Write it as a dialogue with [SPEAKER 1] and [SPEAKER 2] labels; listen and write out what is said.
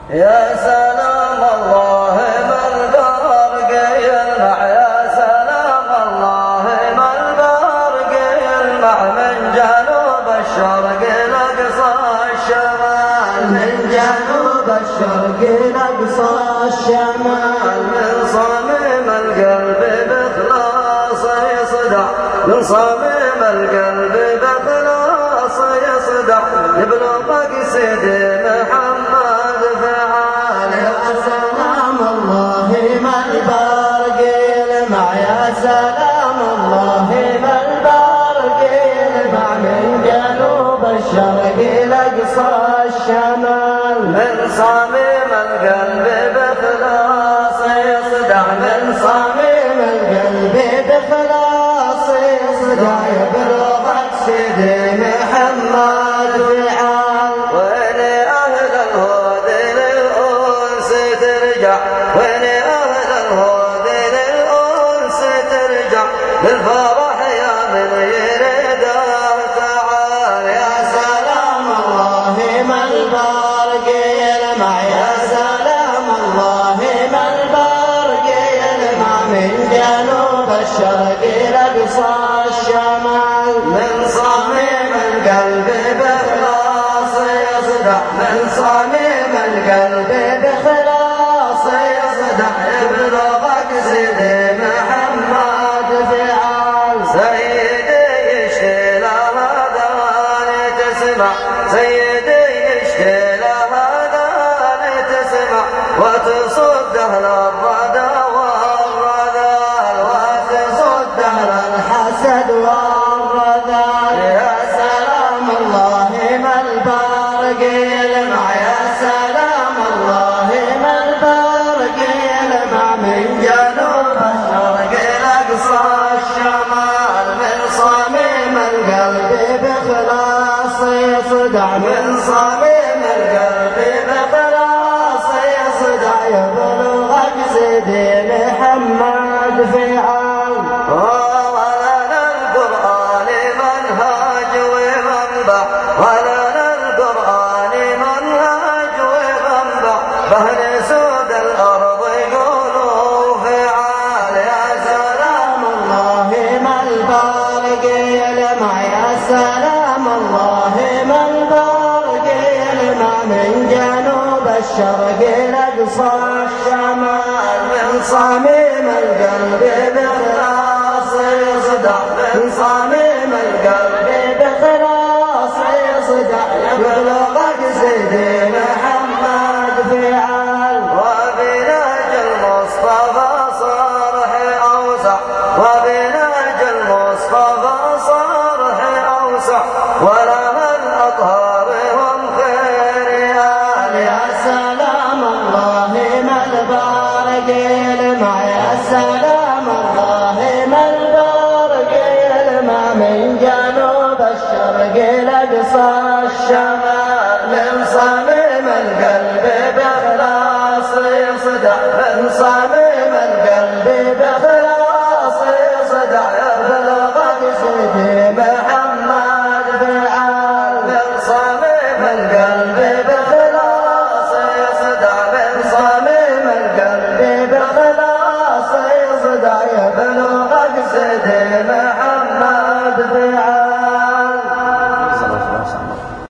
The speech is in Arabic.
[SPEAKER 1] يا سلام الله ما البرق يلمع، يا سلام الله ما البرق يلمع من جنوب الشرق لأقصى الشمال،
[SPEAKER 2] من جنوب الشرق لأقصى الشمال،
[SPEAKER 1] من صميم القلب بإخلاص يصدع، من صميم القلب بإخلاص يصدع يبلغ مقصد محمد فعال.
[SPEAKER 2] يا سلام الله ما البرق يلمع، يا سلام الله ما البرق يلمع من جنوب الشرق لأقصى الشمال،
[SPEAKER 1] من صميم القلب بإخلاص يصدع، من صميم
[SPEAKER 2] القلب بإخلاص يصدع يبلغ مقصد محمد فعال.
[SPEAKER 1] وين أهل الهود للأنس ترجع، وين أهل الهود للأنس ترجع للفرح يا من يريده تعال.
[SPEAKER 2] يا سلام الله ما البرق يلمع، يا سلام الله ما البرق يلمع من جنوب الشرق لأقصى الشمال،
[SPEAKER 1] من صميم القلب بإخلاص يصدع، من صميم القلب بإخلاص يصدع يبلغ مقصد محمد فعال. سيدي يشتي لها داني تسمع، سيدي يشتي لها داني تسمع وتصد أهل الردى والرذال، وتصد أهل
[SPEAKER 2] الحسد والرذال. يا سلام الله ما البرق يلمع، يا سلام الله ما البرق يلمع من جنوب الشرق لأقصى الشمال، من صميم القلب بإخلاص يصدع، من صميم القلب بإخلاص يصدع يبلغ مقصد محمد فعال.
[SPEAKER 1] ولنا القرآن منهج ومنبع، ولنا القرآن منهج ومنبع فهل سود الأرض يقولوا فعال. يا
[SPEAKER 2] سلام الله ما البرق يلمع، يا سلام الله ما البرق يلمع من جنوب الشرق لأقصى الشمال،
[SPEAKER 1] من صميم القلب بإخلاص يصدع، من صميم القلب
[SPEAKER 2] بإخلاص يصدع يبلغ مقصد محمد فعال.
[SPEAKER 1] وبنهج المصطفى صرح أوسع، وبنهج المصطفى صرح أوسع ولها الأطهار هم خيريال.
[SPEAKER 2] يا سلام الله ما البرق يلمع، يا سلام الله ما البرق يلمع من جنوب الشرق لأقصى الشمال،
[SPEAKER 1] من صميم القلب بإخلاص يصدع، من صميم القلب بإخلاص يصدع يبلغ مقصد محمد فعال. من صميم القلب